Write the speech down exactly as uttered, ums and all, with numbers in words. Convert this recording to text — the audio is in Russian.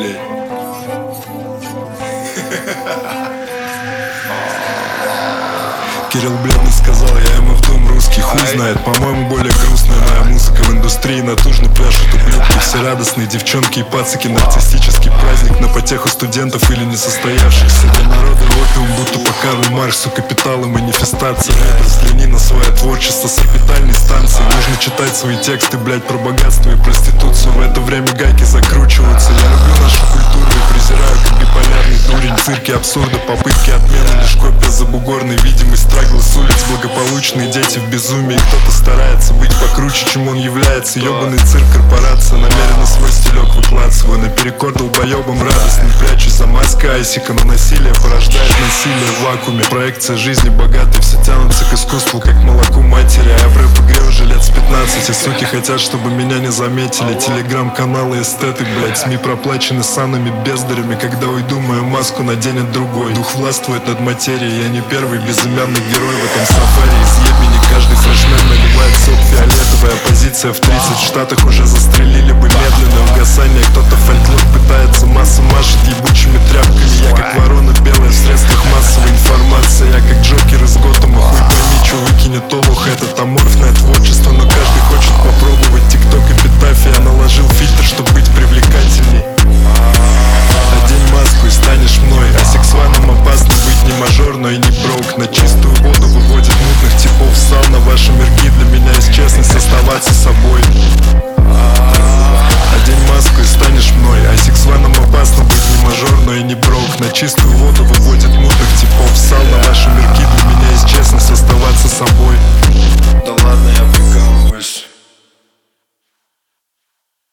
блядь. Кирилл бледный сказал, я ему в дом русский, хуй знает. По-моему, более грустная моя музыка. В индустрии натужно пляшут ублюдки. Все радостные девчонки и пацики. Нарциссический праздник на потеху студентов или несостоявшихся. Для народа опиум, будто по Карлу Марксу. Капитал и манифестация. Взгляни на свое творчество с орбитальной станции. Нужно читать свои тексты, блять, про богатство и проституцию. В это время гайки закручиваются. Я люблю нашу культуру и презираю, как биполярный дурень. Цирки абсурда, попытки отмены, лишь копия забугорной видимость. Страглы с улиц, благополучные дети в безумии. Кто-то старается быть покруче, чем он является. Ёбаный цирк, корпорация, намеренно свой стилек выкладываю. Наперекор долбоёбам радостным, прячусь за маской айсика. Но насилие порождает насилие в вакууме. Проекция жизни богатой, все тянутся к искусству, как к молоку матери. А я в рэп-игре уже лет с пятнадцати. Суки хотят, чтобы меня не заметили. Телеграм-каналы эстеты, блять. СМИ проплачены санами бездарями. Когда уйду, мою маску наденет другой. Дух властвует над материей. Я не первый безымянный герой в этом сафари. Из ебени каждый флешмен наливает сок фиолетовый. Оппозиция в тридцать штатах уже застрелили бы медленное угасание. Кто-то фольклор пытается, масса машет ебучими тряпками. Я как ворона белая в средствах массовой информации. Я как Джокер из Готэма. Хуй пойми, чё выкинет олух. Этот аморфное творчество